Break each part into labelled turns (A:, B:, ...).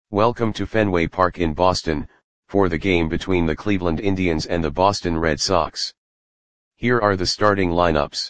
A: Welcome to Fenway Park in Boston, for the game between the Cleveland Indians and the Boston Red Sox. Here are the starting lineups.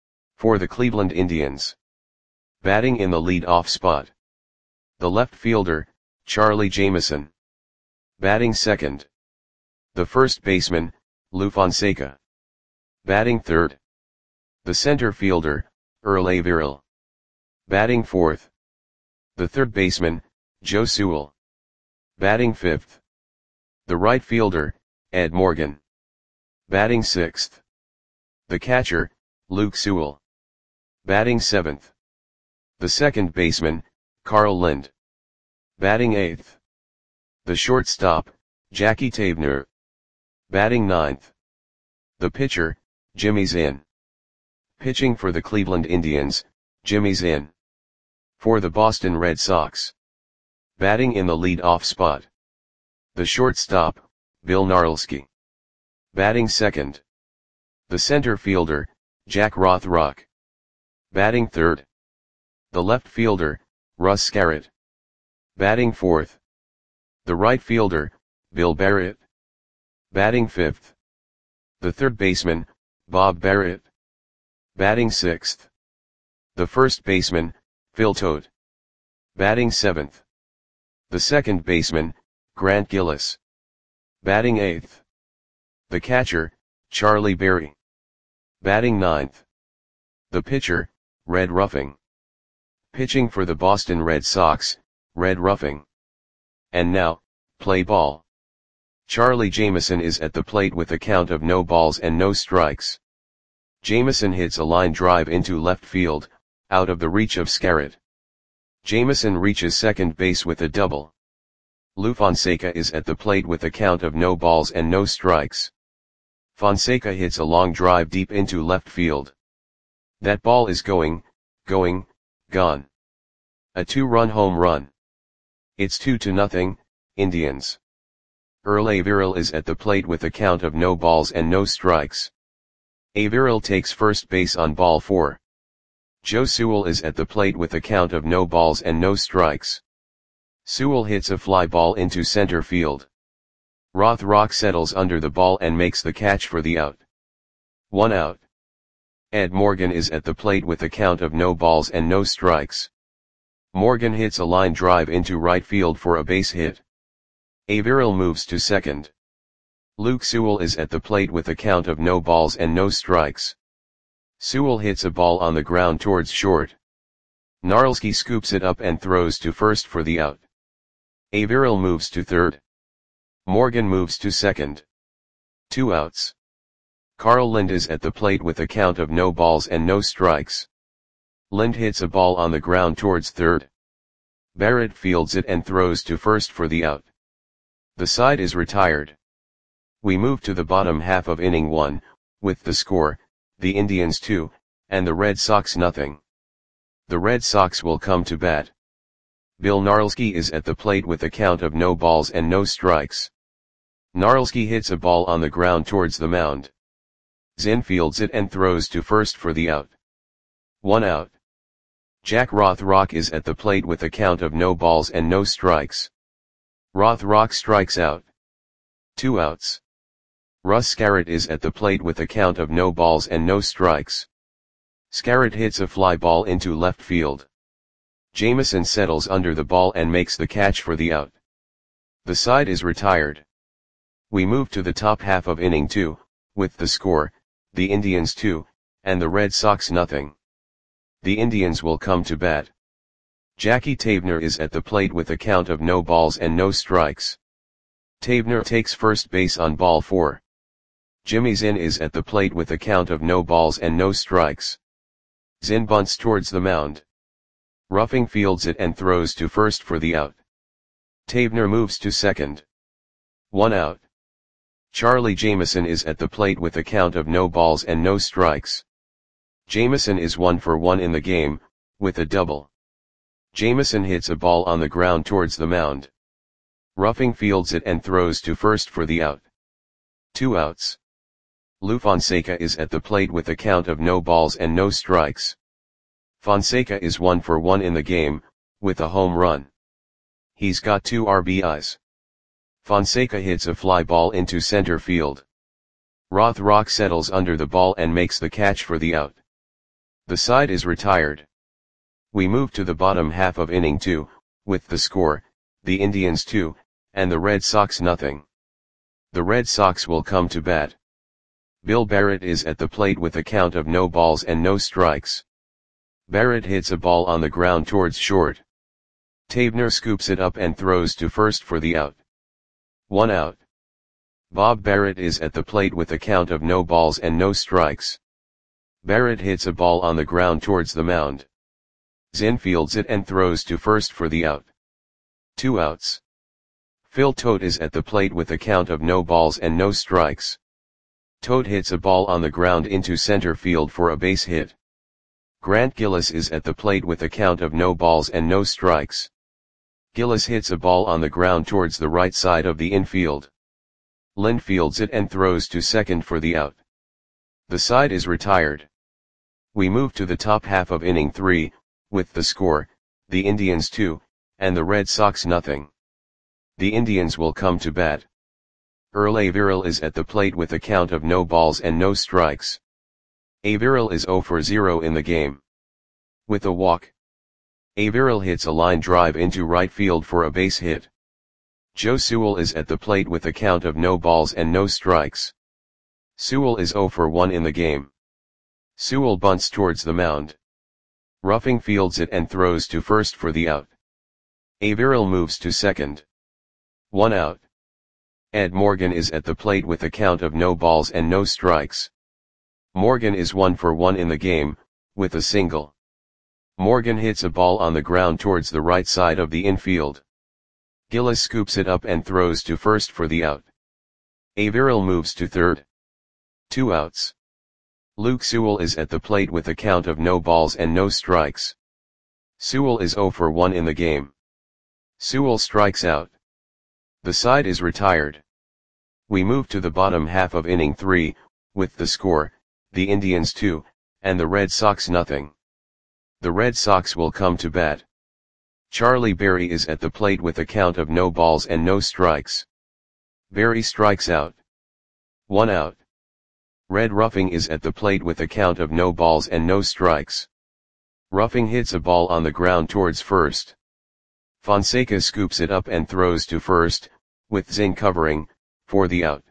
A: For the Cleveland Indians. Batting in the lead-off spot. The left fielder, Charlie Jameson. Batting second. The first baseman, Lou Fonseca. Batting third. The center fielder, Earl Averill. Batting fourth. The third baseman, Joe Sewell. Batting fifth. The right fielder, Ed Morgan. Batting sixth. The catcher, Luke Sewell. Batting seventh. The second baseman, Carl Lind. Batting eighth. The shortstop, Jackie Tabner. Batting ninth. The pitcher, Jimmy Zinn. Pitching for the Cleveland Indians, Jimmy Zinn. For the Boston Red Sox. Batting in the lead-off spot. The shortstop, Bill Gnarlski. Batting second. The center fielder, Jack Rothrock. Batting third. The left fielder, Russ Scarrett. Batting fourth. The right fielder, Bill Barrett. Batting fifth. The third baseman, Bob Barrett. Batting sixth. The first baseman, Phil Todt. Batting seventh. The second baseman, Grant Gillis. Batting eighth. The catcher, Charlie Berry. Batting ninth. The pitcher, Red Ruffing. Pitching for the Boston Red Sox, Red Ruffing. And now, play ball. Charlie Jameson is at the plate with a count of no balls and no strikes. Jameson hits a line drive into left field, out of the reach of Scarrett. Jameson reaches second base with a double. Lou Fonseca is at the plate with a count of no balls and no strikes. Fonseca hits a long drive deep into left field. That ball is gone. A 2-run home run. It's 2-0, Indians. Earl Averill is at the plate with a count of no balls and no strikes. Averill takes first base on ball 4. Joe Sewell is at the plate with a count of no balls and no strikes. Sewell hits a fly ball into center field. Rothrock settles under the ball and makes the catch for the out. 1 out. Ed Morgan is at the plate with a count of no balls and no strikes. Morgan hits a line drive into right field for a base hit. Averill moves to second. Luke Sewell is at the plate with a count of no balls and no strikes. Sewell hits a ball on the ground towards short. Gnarlski scoops it up and throws to first for the out. Averill moves to third. Morgan moves to second. 2 outs. Carl Lind is at the plate with a count of no balls and no strikes. Lind hits a ball on the ground towards third. Barrett fields it and throws to first for the out. The side is retired. We move to the bottom half of inning 1, with the score, the Indians 2, and the Red Sox nothing. The Red Sox will come to bat. Bill Gnarlski is at the plate with a count of no balls and no strikes. Gnarlski hits a ball on the ground towards the mound. Zinn fields it and throws to first for the out. 1 out. Jack Rothrock is at the plate with a count of no balls and no strikes. Rothrock strikes out. 2 outs. Russ Scarrett is at the plate with a count of no balls and no strikes. Scarrett hits a fly ball into left field. Jameson settles under the ball and makes the catch for the out. The side is retired. We move to the top half of inning 2, with the score, the Indians 2, and the Red Sox nothing. The Indians will come to bat. Jackie Tabner is at the plate with a count of no balls and no strikes. Tabner takes first base on ball 4. Jimmy Zinn is at the plate with a count of no balls and no strikes. Zinn bunts towards the mound. Ruffing fields it and throws to first for the out. Tabner moves to second. 1 out. Charlie Jameson is at the plate with a count of no balls and no strikes. Jameson is 1 for 1 in the game, with a double. Jameson hits a ball on the ground towards the mound. Ruffing fields it and throws to first for the out. 2 outs. Lou Fonseca is at the plate with a count of no balls and no strikes. Fonseca is 1 for 1 in the game, with a home run. He's got 2 RBIs. Fonseca hits a fly ball into center field. Rothrock settles under the ball and makes the catch for the out. The side is retired. We move to the bottom half of inning 2, with the score, the Indians 2, and the Red Sox nothing. The Red Sox will come to bat. Bill Barrett is at the plate with a count of no balls and no strikes. Barrett hits a ball on the ground towards short. Tabner scoops it up and throws to first for the out. 1 out. Bob Barrett is at the plate with a count of no balls and no strikes. Barrett hits a ball on the ground towards the mound. Zinn fields it and throws to first for the out. 2 outs. Phil Tote is at the plate with a count of no balls and no strikes. Tote hits a ball on the ground into center field for a base hit. Grant Gillis is at the plate with a count of no balls and no strikes. Gillis hits a ball on the ground towards the right side of the infield. Lind fields it and throws to second for the out. The side is retired. We move to the top half of inning 3, with the score, the Indians 2, and the Red Sox nothing. The Indians will come to bat. Earl Averill is at the plate with a count of no balls and no strikes. Averill is 0 for 0 in the game. With a walk. Averill hits a line drive into right field for a base hit. Joe Sewell is at the plate with a count of no balls and no strikes. Sewell is 0 for 1 in the game. Sewell bunts towards the mound. Ruffing fields it and throws to first for the out. Averill moves to second. 1 out. Ed Morgan is at the plate with a count of no balls and no strikes. Morgan is 1 for 1 in the game, with a single. Morgan hits a ball on the ground towards the right side of the infield. Gillis scoops it up and throws to first for the out. Averill moves to third. 2 outs. Luke Sewell is at the plate with a count of no balls and no strikes. Sewell is 0 for 1 in the game. Sewell strikes out. The side is retired. We move to the bottom half of inning 3, with the score, the Indians 2, and the Red Sox nothing. The Red Sox will come to bat. Charlie Berry is at the plate with a count of no balls and no strikes. Berry strikes out. 1 out. Red Ruffing is at the plate with a count of no balls and no strikes. Ruffing hits a ball on the ground towards first. Fonseca scoops it up and throws to first, with Zinn covering, for the out.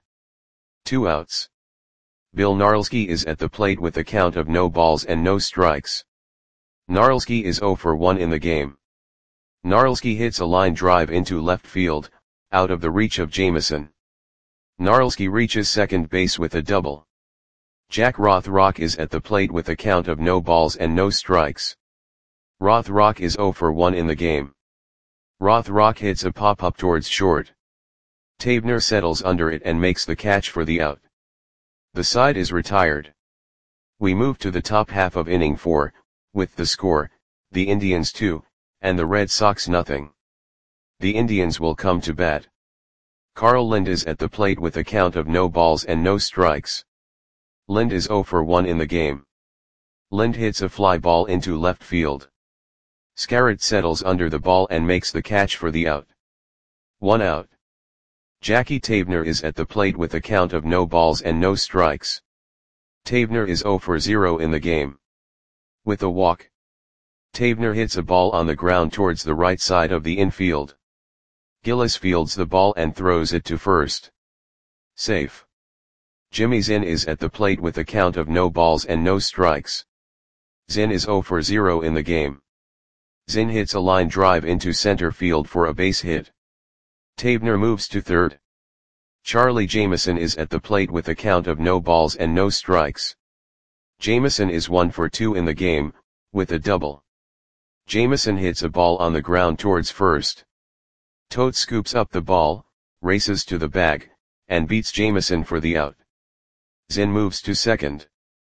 A: 2 outs. Bill Gnarlski is at the plate with a count of no balls and no strikes. Gnarlski is 0 for 1 in the game. Gnarlski hits a line drive into left field, out of the reach of Jameson. Gnarlski reaches second base with a double. Jack Rothrock is at the plate with a count of no balls and no strikes. Rothrock is 0 for 1 in the game. Rothrock hits a pop-up towards short. Tabner settles under it and makes the catch for the out. The side is retired. We move to the top half of inning 4, with the score, the Indians 2, and the Red Sox nothing. The Indians will come to bat. Carl Lind is at the plate with a count of no balls and no strikes. Lind is 0 for 1 in the game. Lind hits a fly ball into left field. Scarrett settles under the ball and makes the catch for the out. 1 out. Jackie Tabner is at the plate with a count of no balls and no strikes. Tabner is 0 for 0 in the game. With a walk. Tabner hits a ball on the ground towards the right side of the infield. Gillis fields the ball and throws it to first. Safe. Jimmy Zinn is at the plate with a count of no balls and no strikes. Zinn is 0 for 0 in the game. Zinn hits a line drive into center field for a base hit. Tabner moves to third. Charlie Jameson is at the plate with a count of no balls and no strikes. Jameson is 1 for 2 in the game, with a double. Jameson hits a ball on the ground towards first. Tote scoops up the ball, races to the bag, and beats Jameson for the out. Zinn moves to second.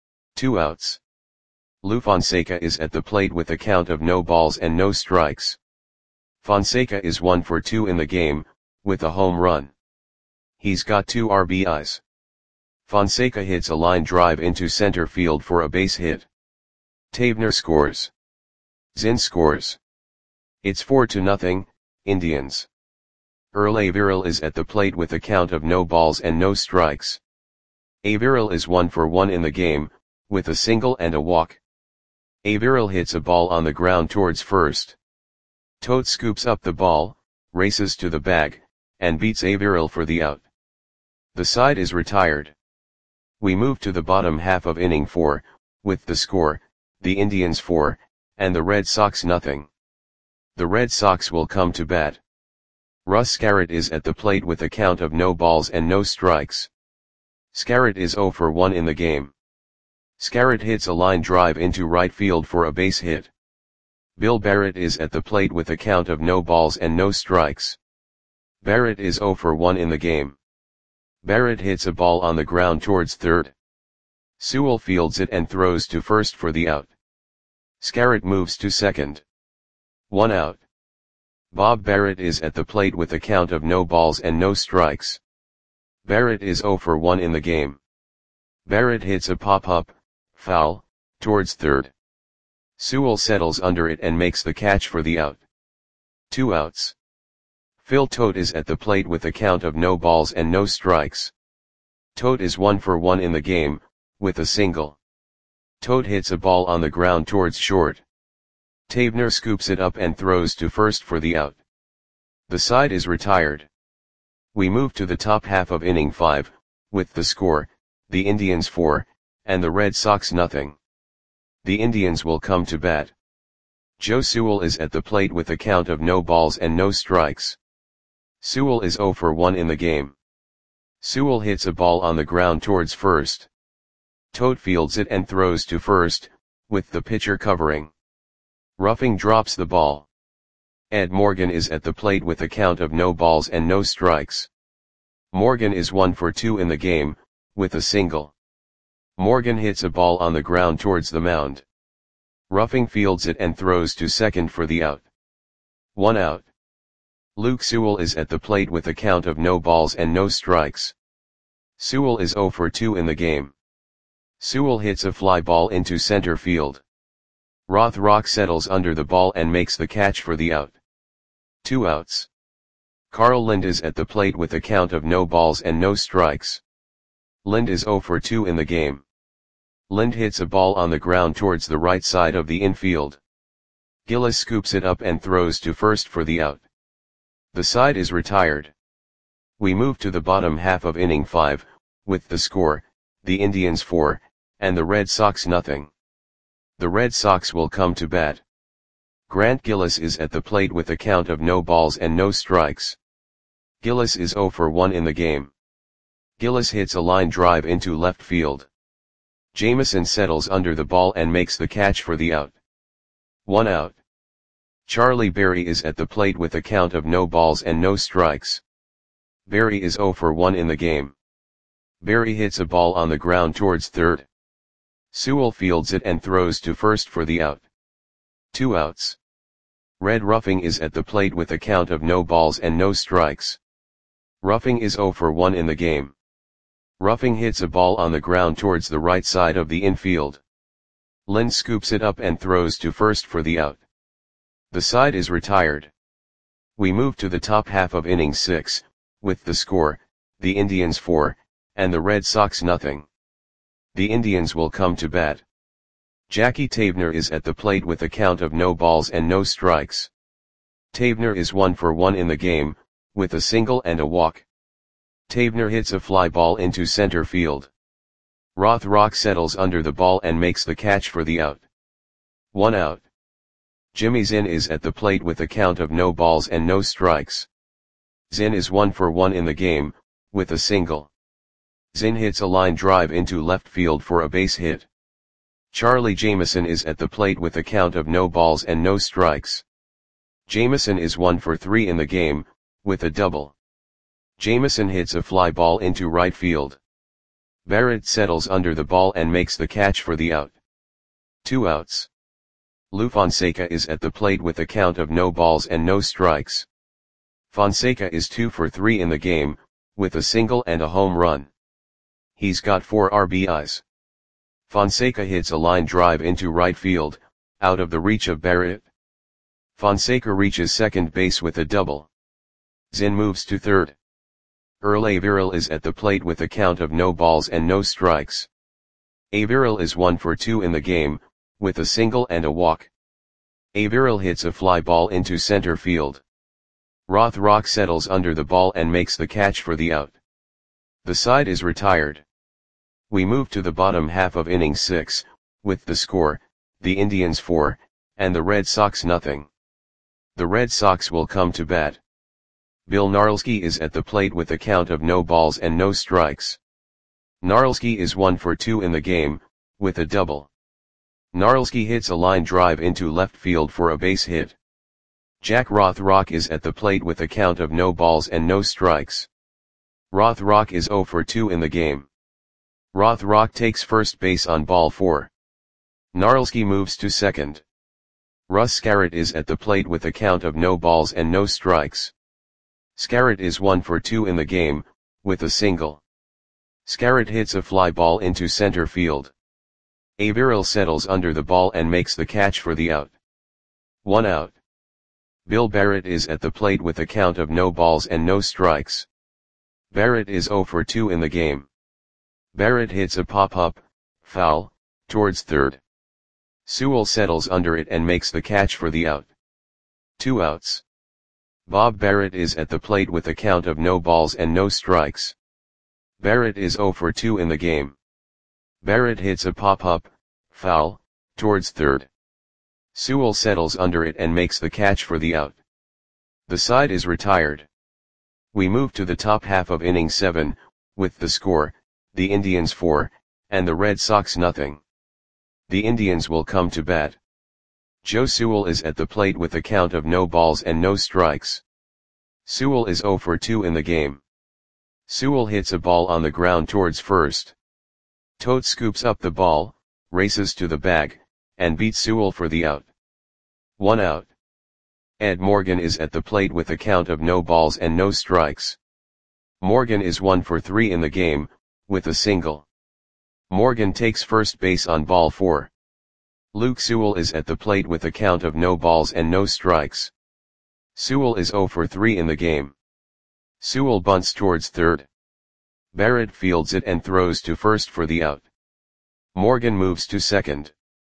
A: 2 outs. Lou Fonseca is at the plate with a count of no balls and no strikes. Fonseca is 1 for 2 in the game, with a home run. He's got 2 RBIs. Fonseca hits a line drive into center field for a base hit. Tabner scores. Zinn scores. It's 4-0, Indians. Earl Averill is at the plate with a count of no balls and no strikes. Averill is 1 for 1 in the game, with a single and a walk. Averill hits a ball on the ground towards first. Todt scoops up the ball, races to the bag, and beats Averill for the out. The side is retired. We move to the bottom half of inning 4, with the score, the Indians 4, and the Red Sox nothing. The Red Sox will come to bat. Russ Scarrett is at the plate with a count of no balls and no strikes. Scarrett is 0 for 1 in the game. Scarrett hits a line drive into right field for a base hit. Bill Barrett is at the plate with a count of no balls and no strikes. Barrett is 0 for 1 in the game. Barrett hits a ball on the ground towards third. Sewell fields it and throws to first for the out. Scarrett moves to second. 1 out. Bob Barrett is at the plate with a count of no balls and no strikes. Barrett is 0 for 1 in the game. Barrett hits a pop-up, foul, towards third. Sewell settles under it and makes the catch for the out. 2 outs. Phil Todt is at the plate with a count of no balls and no strikes. Todt is 1 for 1 in the game, with a single. Todt hits a ball on the ground towards short. Tavener scoops it up and throws to first for the out. The side is retired. We move to the top half of inning 5, with the score, the Indians 4, and the Red Sox nothing. The Indians will come to bat. Joe Sewell is at the plate with a count of no balls and no strikes. Sewell is 0 for 1 in the game. Sewell hits a ball on the ground towards first. Todt fields it and throws to first, with the pitcher covering. Ruffing drops the ball. Ed Morgan is at the plate with a count of no balls and no strikes. Morgan is 1 for 2 in the game, with a single. Morgan hits a ball on the ground towards the mound. Ruffing fields it and throws to second for the out. 1 out. Luke Sewell is at the plate with a count of no balls and no strikes. Sewell is 0 for 2 in the game. Sewell hits a fly ball into center field. Rothrock settles under the ball and makes the catch for the out. 2 outs. Carl Lind is at the plate with a count of no balls and no strikes. Lind is 0 for 2 in the game. Lind hits a ball on the ground towards the right side of the infield. Gillis scoops it up and throws to first for the out. The side is retired. We move to the bottom half of inning 5, with the score, the Indians 4, and the Red Sox nothing. The Red Sox will come to bat. Grant Gillis is at the plate with a count of no balls and no strikes. Gillis is 0 for 1 in the game. Gillis hits a line drive into left field. Jameson settles under the ball and makes the catch for the out. 1 out. Charlie Berry is at the plate with a count of no balls and no strikes. Berry is 0 for 1 in the game. Berry hits a ball on the ground towards third. Sewell fields it and throws to first for the out. 2 outs. Red Ruffing is at the plate with a count of no balls and no strikes. Ruffing is 0 for 1 in the game. Ruffing hits a ball on the ground towards the right side of the infield. Lind scoops it up and throws to first for the out. The side is retired. We move to the top half of inning 6, with the score, the Indians 4, and the Red Sox nothing. The Indians will come to bat. Jackie Tavener is at the plate with a count of no balls and no strikes. Tavener is 1 for 1 in the game, with a single and a walk. Tavener hits a fly ball into center field. Rothrock settles under the ball and makes the catch for the out. 1 out. Jimmy Zinn is at the plate with a count of no balls and no strikes. Zinn is 1 for 1 in the game, with a single. Zinn hits a line drive into left field for a base hit. Charlie Jameson is at the plate with a count of no balls and no strikes. Jameson is 1 for 3 in the game, with a double. Jameson hits a fly ball into right field. Barrett settles under the ball and makes the catch for the out. 2 outs. Lou Fonseca is at the plate with a count of no balls and no strikes. Fonseca is 2 for 3 in the game, with a single and a home run. He's got 4 RBIs. Fonseca hits a line drive into right field, out of the reach of Barrett. Fonseca reaches second base with a double. Zinn moves to third. Earl Averill is at the plate with a count of no balls and no strikes. Averill is 1 for 2 in the game, with a single and a walk. Averill hits a fly ball into center field. Rothrock settles under the ball and makes the catch for the out. The side is retired. We move to the bottom half of inning 6, with the score, the Indians 4, and the Red Sox nothing. The Red Sox will come to bat. Bill Gnarlski is at the plate with a count of no balls and no strikes. Gnarlski is 1 for 2 in the game, with a double. Gnarlski hits a line drive into left field for a base hit. Jack Rothrock is at the plate with a count of no balls and no strikes. Rothrock is 0 for 2 in the game. Rothrock takes first base on ball 4. Gnarlski moves to second. Russ Scarrett is at the plate with a count of no balls and no strikes. Scarrett is 1 for 2 in the game, with a single. Scarrett hits a fly ball into center field. Averill settles under the ball and makes the catch for the out. 1 out. Bill Barrett is at the plate with a count of no balls and no strikes. Barrett is 0 for 2 in the game. Barrett hits a pop-up, foul, towards third. Sewell settles under it and makes the catch for the out. 2 outs. Bob Barrett is at the plate with a count of no balls and no strikes. Barrett is 0 for 2 in the game. Barrett hits a pop-up, foul, towards third. Sewell settles under it and makes the catch for the out. The side is retired. We move to the top half of inning 7, with the score, the Indians 4, and the Red Sox nothing. The Indians will come to bat. Joe Sewell is at the plate with a count of no balls and no strikes. Sewell is 0 for 2 in the game. Sewell hits a ball on the ground towards first. Tote scoops up the ball, races to the bag, and beats Sewell for the out. 1 out. Ed Morgan is at the plate with a count of no balls and no strikes. Morgan is 1 for 3 in the game, with a single. Morgan takes first base on ball 4. Luke Sewell is at the plate with a count of no balls and no strikes. Sewell is 0 for 3 in the game. Sewell bunts towards third. Barrett fields it and throws to first for the out. Morgan moves to second.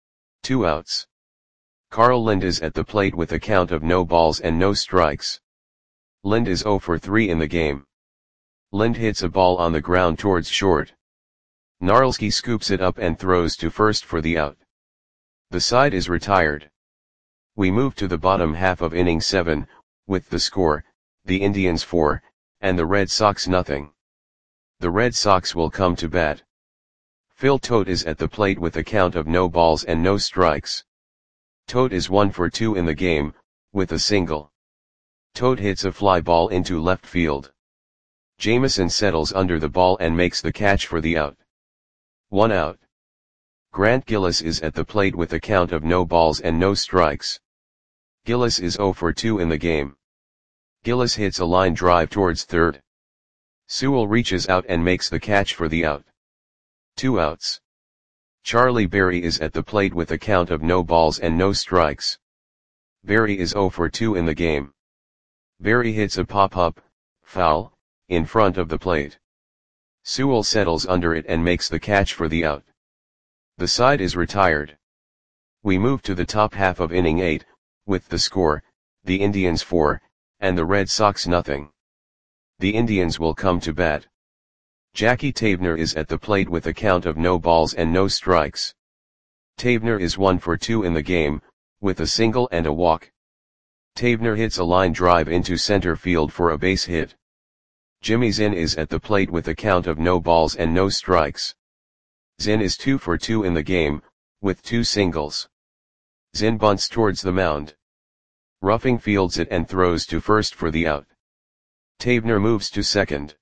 A: 2 outs. Carl Lind is at the plate with a count of no balls and no strikes. Lind is 0 for 3 in the game. Lind hits a ball on the ground towards short. Gnarlski scoops it up and throws to first for the out. The side is retired. We move to the bottom half of inning 7, with the score, the Indians 4, and the Red Sox nothing. The Red Sox will come to bat. Phil Tote is at the plate with a count of no balls and no strikes. Tote is 1 for 2 in the game, with a single. Tote hits a fly ball into left field. Jameson settles under the ball and makes the catch for the out. 1 out. Grant Gillis is at the plate with a count of no balls and no strikes. Gillis is 0 for 2 in the game. Gillis hits a line drive towards third. Sewell reaches out and makes the catch for the out. 2 outs. Charlie Berry is at the plate with a count of no balls and no strikes. Berry is 0 for 2 in the game. Berry hits a pop-up, foul, in front of the plate. Sewell settles under it and makes the catch for the out. The side is retired. We move to the top half of inning 8, with the score, the Indians 4, and the Red Sox nothing. The Indians will come to bat. Jackie Tavener is at the plate with a count of no balls and no strikes. Tavener is 1 for 2 in the game, with a single and a walk. Tavener hits a line drive into center field for a base hit. Jimmy Zinn is at the plate with a count of no balls and no strikes. Zinn is 2 for 2 in the game, with 2 singles. Zinn bunts towards the mound. Ruffing fields it and throws to first for the out. Tavener moves to second.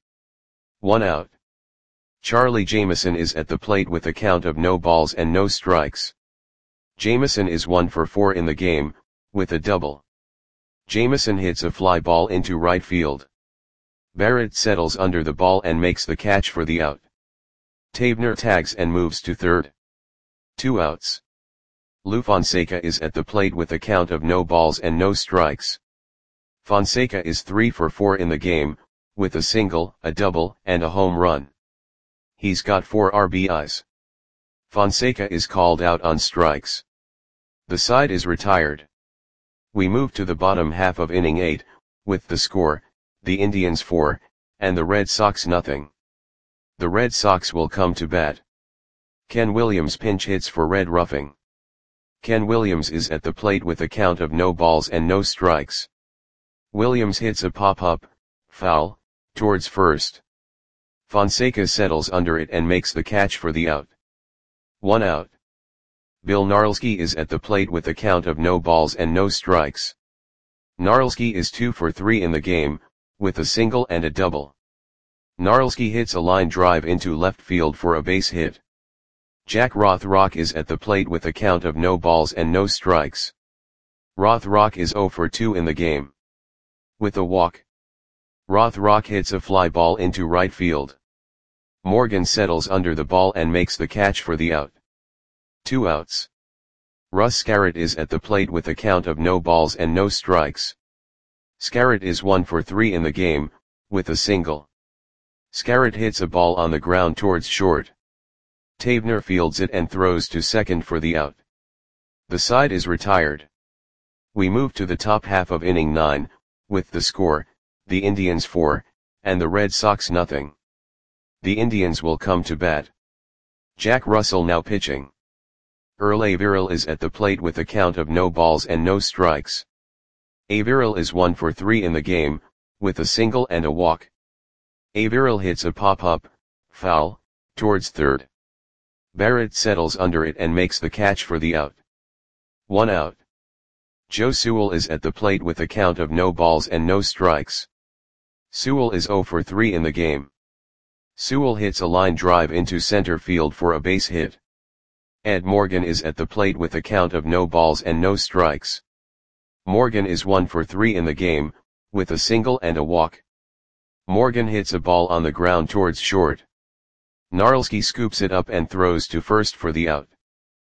A: 1 out. Charlie Jameson is at the plate with a count of no balls and no strikes. Jameson is 1 for 4 in the game, with a double. Jameson hits a fly ball into right field. Barrett settles under the ball and makes the catch for the out. Tavener tags and moves to third. 2 outs. Lou Fonseca is at the plate with a count of no balls and no strikes. Fonseca is 3 for 4 in the game, with a single, a double, and a home run. He's got 4 RBIs. Fonseca is called out on strikes. The side is retired. We move to the bottom half of inning 8, with the score, the Indians 4, and the Red Sox nothing. The Red Sox will come to bat. Ken Williams pinch hits for Red Ruffing. Ken Williams is at the plate with a count of no balls and no strikes. Williams hits a pop-up, foul, towards first. Fonseca settles under it and makes the catch for the out. 1 out. Bill Gnarlski is at the plate with a count of no balls and no strikes. Gnarlski is 2 for 3 in the game, with a single and a double. Gnarlski hits a line drive into left field for a base hit. Jack Rothrock is at the plate with a count of no balls and no strikes. Rothrock is 0 for 2 in the game. With a walk. Rothrock hits a fly ball into right field. Morgan settles under the ball and makes the catch for the out. 2 outs. Russ Scarrett is at the plate with a count of no balls and no strikes. Scarrett is 1 for 3 in the game, with a single. Scarrett hits a ball on the ground towards short. Tavener fields it and throws to second for the out. The side is retired. We move to the top half of inning 9, with the score, the Indians 4, and the Red Sox nothing. The Indians will come to bat. Jack Russell now pitching. Earl Averill is at the plate with a count of no balls and no strikes. Averill is 1 for 3 in the game, with a single and a walk. Averill hits a pop-up, foul, towards third. Barrett settles under it and makes the catch for the out. 1 out. Joe Sewell is at the plate with a count of no balls and no strikes. Sewell is 0 for 3 in the game. Sewell hits a line drive into center field for a base hit. Ed Morgan is at the plate with a count of no balls and no strikes. Morgan is 1 for 3 in the game, with a single and a walk. Morgan hits a ball on the ground towards short. Gnarlski scoops it up and throws to first for the out.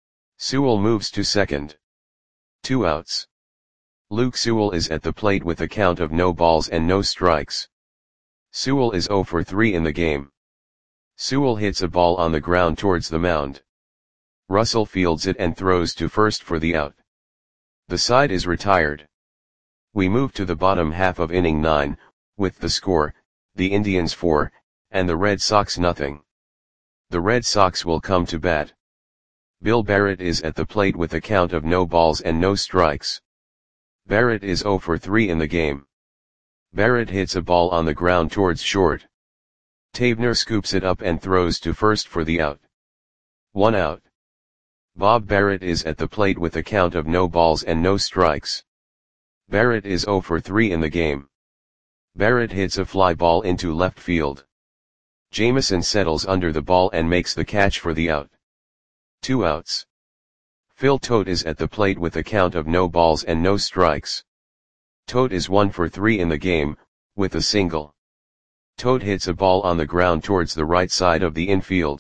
A: Sewell moves to second. 2 outs. Luke Sewell is at the plate with a count of no balls and no strikes. Sewell is 0 for 3 in the game. Sewell hits a ball on the ground towards the mound. Russell fields it and throws to first for the out. The side is retired. We move to the bottom half of inning 9, with the score, the Indians 4, and the Red Sox nothing. The Red Sox will come to bat. Bill Barrett is at the plate with a count of no balls and no strikes. Barrett is 0 for 3 in the game. Barrett hits a ball on the ground towards short. Tavener scoops it up and throws to first for the out. 1 out. Bob Barrett is at the plate with a count of no balls and no strikes. Barrett is 0 for 3 in the game. Barrett hits a fly ball into left field. Jameson settles under the ball and makes the catch for the out. 2 outs. Phil Tote is at the plate with a count of no balls and no strikes. Tote is 1 for 3 in the game, with a single. Tote hits a ball on the ground towards the right side of the infield.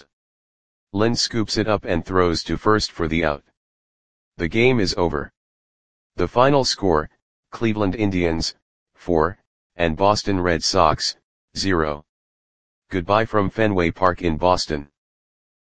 A: Lind scoops it up and throws to first for the out. The game is over. The final score, Cleveland Indians, 4, and Boston Red Sox, 0. Goodbye from Fenway Park in Boston.